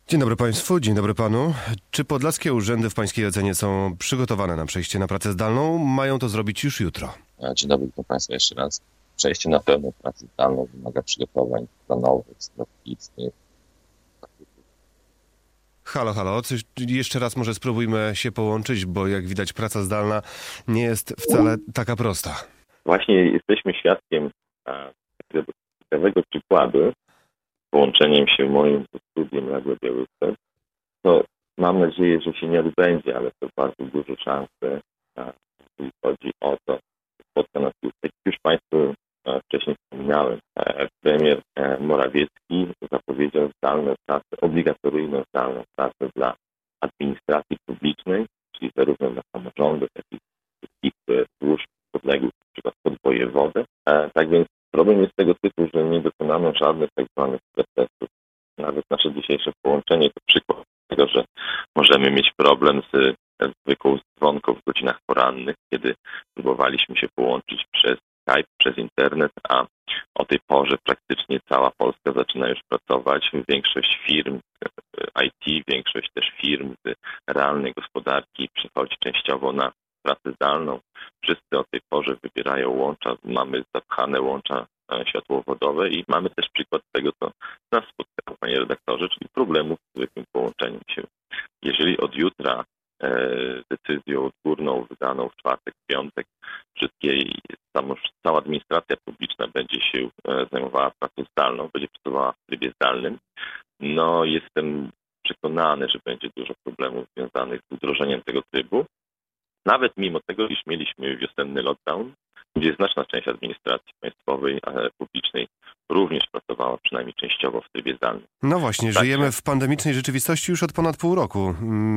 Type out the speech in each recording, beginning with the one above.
Dzień dobry Państwu, dzień dobry Panu. Czy podlaskie urzędy w Pańskiej ocenie są przygotowane na przejście na pracę zdalną? Mają to zrobić już jutro. Dzień dobry, witam Państwa jeszcze raz. Przejście na pełną pracę zdalną wymaga przygotowań planowych, strategicznych. Halo, coś jeszcze raz może spróbujmy się połączyć, bo jak widać praca zdalna nie jest wcale taka prosta. Właśnie jesteśmy świadkiem takiego ciekawego przykładu z połączeniem się moim ze studiem na Białystok. No, mam nadzieję, że się nie odbędzie, ale to bardzo duże szanse, jeśli chodzi o to, spotka nas tutaj. Jak już Państwu wcześniej wspominałem, premier Morawiecki zapowiedział zdalną pracę, obligatoryjną zdalną pracę dla administracji publicznej, czyli zarówno dla samorządów, jak i wszystkich służb podległych, np. pod wojewodę. Tak więc problem jest tego typu, że nie dokonano żadnych tak zwanych testów. Nawet nasze dzisiejsze połączenie to przykład tego, że możemy mieć problem z zwykłą dzwonką w godzinach porannych, kiedy próbowaliśmy się połączyć przez Skype, przez internet, a o tej porze praktycznie cała Polska zaczyna już pracować. Większość firm IT, większość też firm z realnej gospodarki przechodzi częściowo na pracę zdalną. Wszyscy o tej porze wybierają łącza, mamy zapchane łącza światłowodowe i mamy też przykład tego, co nas spotkało, panie redaktorze, czyli problemów z zwykłym połączeniem się. Jeżeli od jutra decyzją odgórną wydaną w czwartek, piątek, cała administracja publiczna będzie się zajmowała pracą zdalną, będzie pracowała w trybie zdalnym, no jestem przekonany, że będzie dużo problemów związanych z wdrożeniem tego trybu. Nawet mimo tego, iż mieliśmy wiosenny lockdown, gdzie znaczna część administracji państwowej, publicznej również pracowała przynajmniej częściowo w trybie zdalnym. No właśnie, żyjemy w pandemicznej rzeczywistości już od ponad pół roku.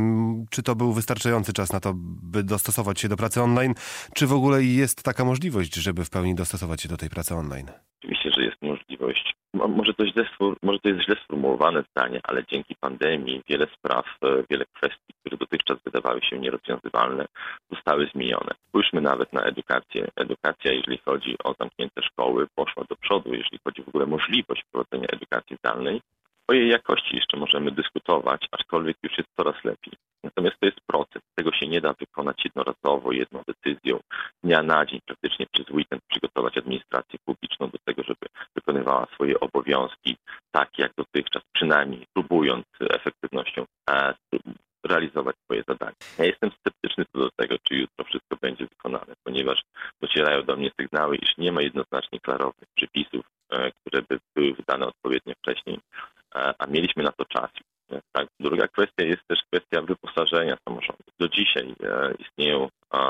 Czy to był wystarczający czas na to, by dostosować się do pracy online? Czy w ogóle jest taka możliwość, żeby w pełni dostosować się do tej pracy online? Oczywiście, że jest możliwość. Może to jest źle sformułowane zdanie, ale dzięki pandemii wiele spraw, wiele kwestii, które dotychczas wydawały się nierozwiązywalne, zostały zmienione. Spójrzmy nawet na edukację. Edukacja, jeżeli chodzi o zamknięte szkoły, poszła do przodu, jeżeli chodzi w ogóle o możliwość prowadzenia edukacji zdalnej. O jej jakości jeszcze możemy dyskutować, aczkolwiek już jest coraz lepiej. Natomiast to jest proces. Tego się nie da wykonać jednorazowo, jedną decyzją, dnia na dzień, praktycznie przez weekend przygotować administrację publiczną do tego, żeby wykonywała swoje obowiązki tak jak dotychczas, przynajmniej próbując efektywnością realizować swoje zadania. Ja jestem sceptyczny co do tego, czy jutro wszystko będzie wykonane, ponieważ docierają do mnie sygnały, iż nie ma jednoznacznie klarownych przepisów, które by były wydane odpowiednio wcześniej, a mieliśmy na to czas. Tak. Druga kwestia jest też kwestia wyposażenia samorządów. Do dzisiaj istnieją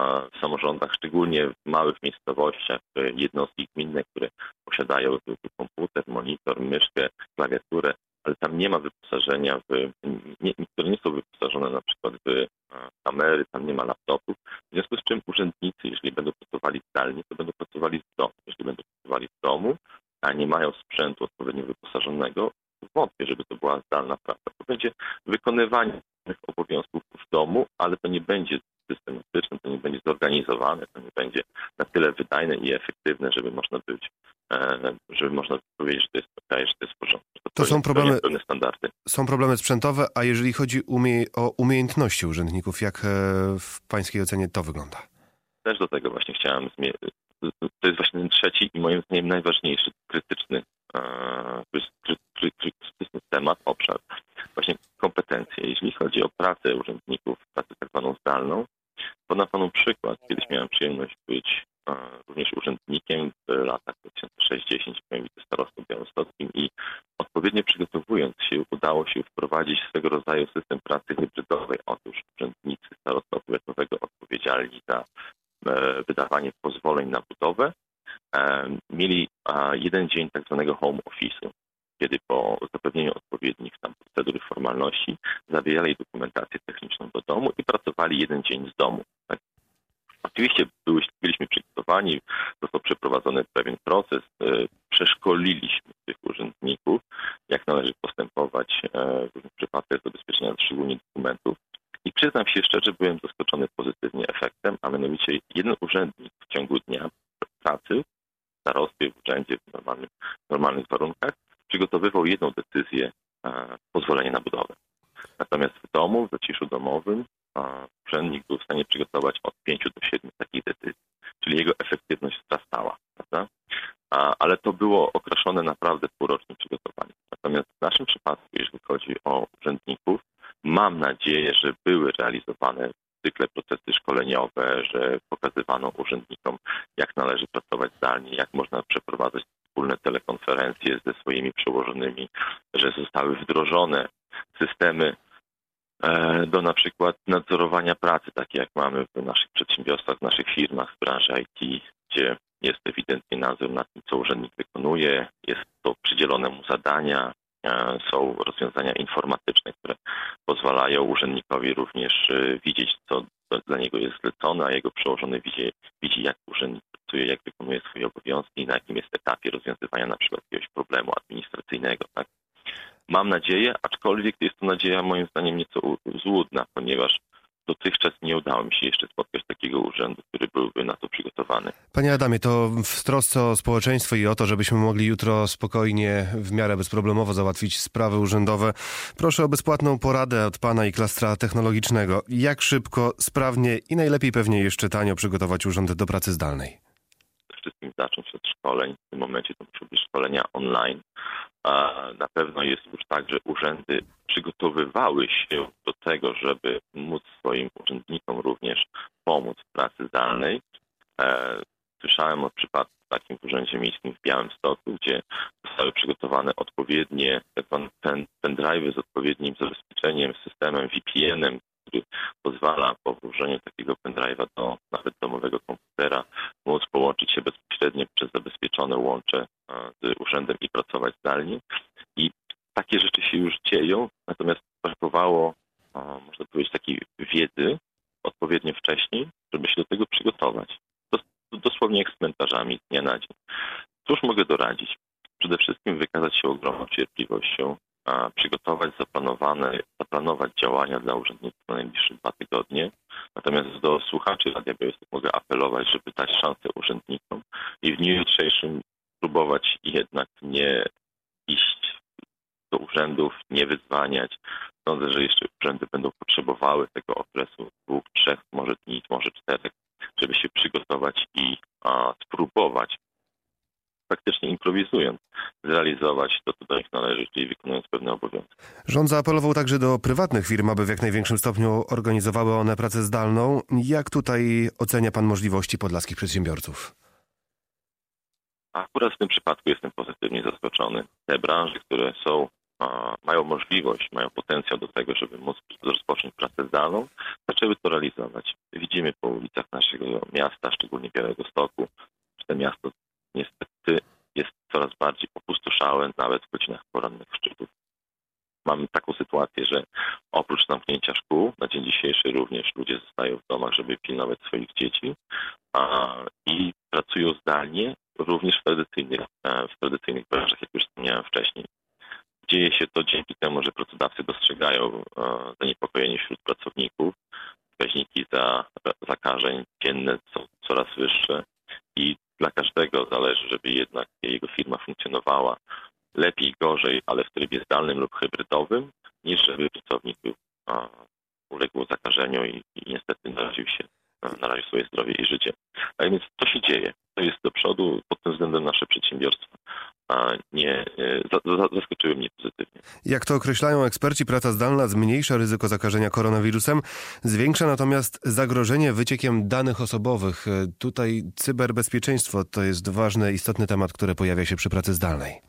w samorządach, szczególnie w małych miejscowościach, jednostki gminne, które posiadają zwykły komputer, monitor, myszkę, klawiaturę, ale tam nie ma wyposażenia, które nie są wyposażone na przykład w kamery, tam nie ma laptopów, w związku z czym urzędnicy, jeżeli będą pracowali zdalnie, to będą pracowali z domu. Jeżeli będą pracowali w domu, a nie mają sprzętu odpowiednio wyposażonego, wątpię, żeby to była zdalna praca. To będzie wykonywanie tych obowiązków w domu, ale to nie będzie systematyczne, to nie będzie zorganizowane, to nie będzie na tyle wydajne i efektywne, żeby można powiedzieć, że to jest okej, że to jest w porządku. To są problemy sprzętowe, a jeżeli chodzi o umiejętności urzędników, jak w pańskiej ocenie to wygląda? Też do tego właśnie chciałem to jest właśnie ten trzeci i moim zdaniem najważniejszy, krytyczny temat, obszar, właśnie kompetencje. Jeśli chodzi o pracę urzędników, pracę tak zwaną zdalną, podam panu przykład. Kiedyś miałem przyjemność być również urzędnikiem w latach 2006-2010 byłem wicestarostą białostockim i odpowiednio przygotowując się udało się wprowadzić swego rodzaju system pracy hybrydowej. Otóż urzędnicy starostwa powiatowego odpowiedzialni za wydawanie pozwoleń na budowę mieli jeden dzień tak zwanego home office'u, kiedy po zapewnieniu odpowiednich tam procedur i formalności zabierali dokumentację techniczną do domu i pracowali jeden dzień z domu. Tak? Oczywiście byliśmy przygotowani, został przeprowadzony pewien proces, przeszkoliliśmy tych urzędników, jak należy postępować w różnych przypadkach zabezpieczenia szczególnie dokumentów. I przyznam się szczerze, byłem zaskoczony pozytywnie efektem, a mianowicie jeden urzędnik w ciągu dnia pracy w starostwie, w urzędzie w normalnych warunkach przygotowywał jedną decyzję pozwolenia na budowę. Natomiast w domu, w zaciszu domowym, urzędnik był w stanie przygotować od 5 do 7 takich decyzji, czyli jego efektywność wzrastała, prawda? Ale to było okraszone naprawdę półrocznym przygotowaniem. Natomiast w naszym przypadku, jeśli chodzi o urzędników, mam nadzieję, że były realizowane cykle procesy szkoleniowe, że pokazywano urzędnikom, jak należy pracować zdalnie, jak można przeprowadzać wspólne telekonferencje ze swoimi przełożonymi, że zostały wdrożone systemy do na przykład nadzorowania pracy, takie jak mamy w naszych przedsiębiorstwach, w naszych firmach, w branży IT, gdzie jest ewidentnie nadzór nad tym, co urzędnik wykonuje, jest to przydzielone mu zadania, są rozwiązania informatyczne, które pozwalają urzędnikowi również widzieć, co dla niego jest zlecone, a jego przełożony widzi, jak urzędnik pracuje, jak wykonuje swoje obowiązki i na jakim jest etapie rozwiązywania na przykład jakiegoś problemu administracyjnego. Tak? Mam nadzieję, aczkolwiek jest to nadzieja moim zdaniem nieco złudna, ponieważ dotychczas nie udało mi się jeszcze spotkać takiego urzędu, który byłby na to przygotowany. Panie Adamie, to w trosce o społeczeństwo i o to, żebyśmy mogli jutro spokojnie, w miarę bezproblemowo załatwić sprawy urzędowe, proszę o bezpłatną poradę od pana i klastra technologicznego. Jak szybko, sprawnie i najlepiej pewnie jeszcze tanio przygotować urząd do pracy zdalnej? Przede wszystkim zacząć od szkoleń. W tym momencie to muszą być szkolenia online. A na pewno jest już tak, że urzędy przygotowywały się do tego, żeby móc swoim urzędnikom również pomóc w pracy zdalnej. Słyszałem o przypadku takim w Urzędzie Miejskim w Białymstoku, gdzie zostały przygotowane odpowiednie pendrive'y z odpowiednim zabezpieczeniem, systemem VPN-em, który pozwala po włożeniu takiego pendrive'a do nawet domowego komputera móc połączyć się bezpośrednio przez zabezpieczone łącze z urzędem i pracować zdalnie. I takie rzeczy się już dzieją, natomiast brakowało, można powiedzieć, takiej wiedzy odpowiednio wcześniej, żeby się do tego przygotować. Dosłownie jak z cmentarzami z dnia na dzień. Cóż mogę doradzić? Przede wszystkim wykazać się ogromną cierpliwością, przygotować, zaplanować działania dla urzędników na najbliższe 2 tygodnie. Natomiast do słuchaczy Radia Białystok mogę apelować, żeby dać szansę urzędnikom i w dniu jutrzejszym próbować jednak nie iść do urzędów, nie wyzwaniać. Sądzę, że jeszcze urzędy będą potrzebowały tego okresu 2, 3, może dni, może 4, żeby się przygotować i spróbować, faktycznie improwizując, zrealizować to, co do nich należy, czyli wykonując pewne obowiązki. Rząd zaapelował także do prywatnych firm, aby w jak największym stopniu organizowały one pracę zdalną. Jak tutaj ocenia pan możliwości podlaskich przedsiębiorców? Akurat w tym przypadku jestem pozytywnie zaskoczony. Te branże, które mają możliwość, mają potencjał do tego, żeby móc rozpocząć pracę zdalną, zaczęły to realizować. Widzimy po ulicach naszego miasta, szczególnie Białegostoku, że to miasto niestety jest coraz bardziej opustoszałe, nawet w godzinach porannych szczytów. Mamy taką sytuację, że oprócz zamknięcia szkół, na dzień dzisiejszy również ludzie zostają w domach, żeby pilnować swoich dzieci i pracują zdalnie, również w tradycyjnych branżach, jak już wspomniałem wcześniej. Dzieje się to dzięki temu, że pracodawcy dostrzegają zaniepokojenie wśród pracowników. Wskaźniki zakażeń dzienne są coraz wyższe i dla każdego zależy, żeby jednak jego firma funkcjonowała lepiej, gorzej, ale w trybie zdalnym lub hybrydowym, niż żeby pracownik uległ zakażeniu i niestety naraził swoje zdrowie i życie. Tak więc to się dzieje. To jest do przodu pod tym względem nasze przedsiębiorstwa. Zaskoczyły mnie pozytywnie. Jak to określają eksperci, praca zdalna zmniejsza ryzyko zakażenia koronawirusem, zwiększa natomiast zagrożenie wyciekiem danych osobowych. Tutaj cyberbezpieczeństwo to jest ważny, istotny temat, który pojawia się przy pracy zdalnej.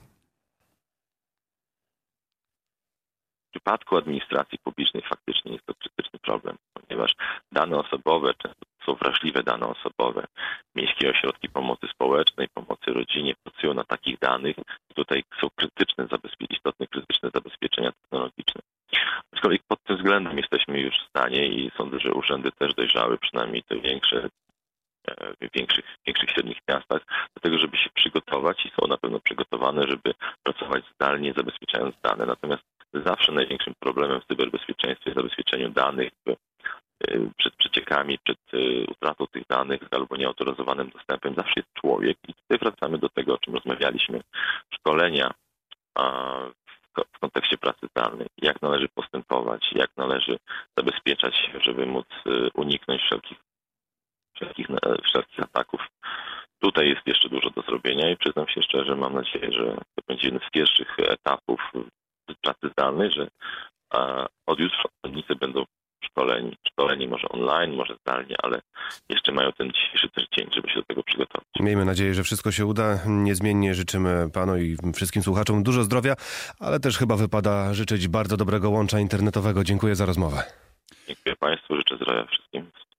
W przypadku administracji publicznej faktycznie jest to krytyczny problem, ponieważ dane osobowe często są wrażliwe dane osobowe. Miejskie ośrodki pomocy społecznej, pomocy rodzinie pracują na takich danych i tutaj są istotne krytyczne zabezpieczenia technologiczne. Aczkolwiek pod tym względem jesteśmy już w stanie i sądzę, że urzędy też dojrzały, przynajmniej te większe, w większych średnich miastach, do tego, żeby się przygotować i są na pewno przygotowane, żeby pracować zdalnie, zabezpieczając dane. Natomiast zawsze największym problemem w cyberbezpieczeństwie, zabezpieczeniu danych przed przeciekami, przed utratą tych danych albo nieautoryzowanym dostępem zawsze jest człowiek. I tutaj wracamy do tego, o czym rozmawialiśmy. Szkolenia w kontekście pracy zdalnej, jak należy postępować, jak należy zabezpieczać się, żeby móc uniknąć wszelkich ataków. Tutaj jest jeszcze dużo do zrobienia i przyznam się szczerze, mam nadzieję, że to będzie jeden z pierwszych etapów pracy zdalnej, że od jutra pracownicy będą szkoleni może online, może zdalnie, ale jeszcze mają ten dzisiejszy też dzień, żeby się do tego przygotować. Miejmy nadzieję, że wszystko się uda. Niezmiennie życzymy panu i wszystkim słuchaczom dużo zdrowia, ale też chyba wypada życzyć bardzo dobrego łącza internetowego. Dziękuję za rozmowę. Dziękuję państwu, życzę zdrowia wszystkim.